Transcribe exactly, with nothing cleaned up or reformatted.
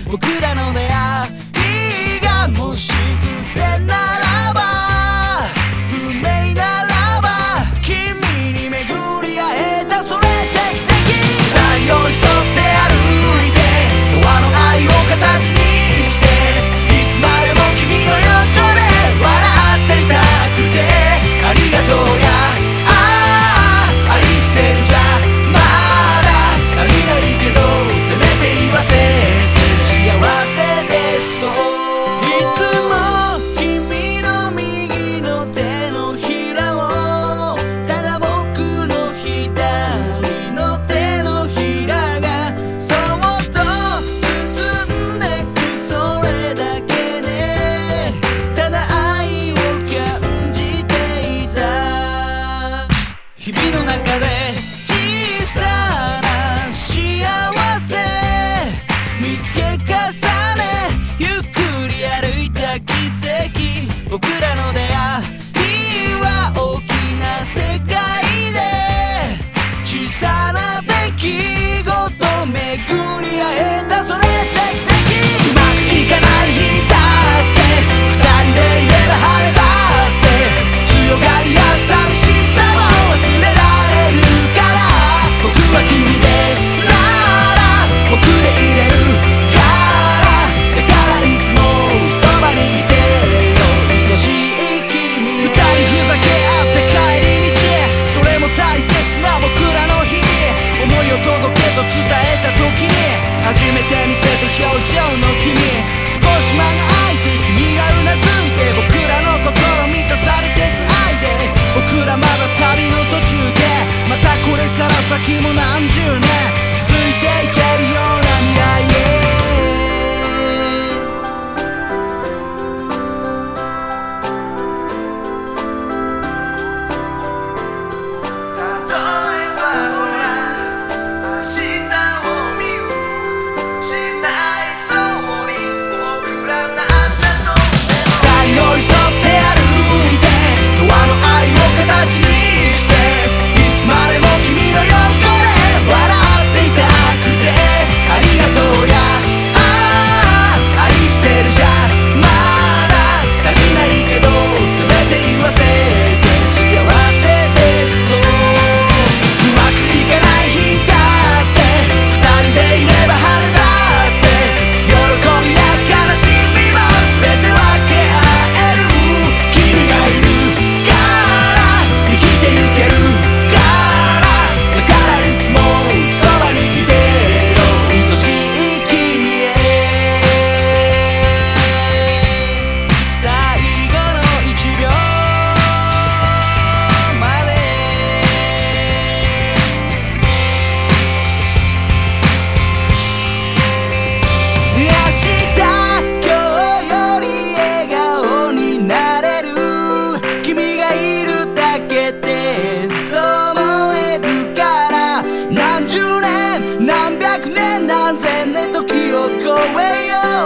僕らの出会いがもし偶然ならば、運命ならば、君に巡り会えた、それって奇跡。二人寄り添って歩いて、永遠の愛を形にして、いつまでも君の横で笑っていたくて、ありがとうや、ああ愛してるじゃまだ足りないけど、せめて言わせて幸せですと。いつも君の右の手のひらを、ただ僕の左の手のひらがそっと包んでく、それだけでただ愛を感じていた。日々の中で小さな幸せ見つけ重ね、ゆっくり歩いた奇跡。僕らの出会いは大きな世界で、小さな出来事巡り会えた、それって奇跡。うまくいかない日だって二人でいれば晴れたって、強がりや寂しさを忘れられるから、僕は君でなら僕でいれるから、だからいつもそばにいてよ愛しい君へ。二人ふざけ合って帰り道へ、それも大切な僕らの日々、思いを届けと伝えた時に初めて見せた表情の君、少し間が空いて君がうなずいて、僕らの心満たされてく愛で、僕らまだ旅の途中で、またこれから先も何十年続いていけるような未来へ。形にして、いつまでも君の横で笑っていたくて、ありがとうや、ああ愛してるじゃまだ足りないけど、せめて言わせて幸せですと。うまくいかない日だって二人でいれば晴れだって、喜びや悲しみも全て分け合える、君がいる生きてゆけるから、だからいつもそばにいてよ愛しい君へ。最後の一秒まで明日今日より笑顔になれる、君がいるだけでそう思えるから、何十年何百年何千年時を超えよう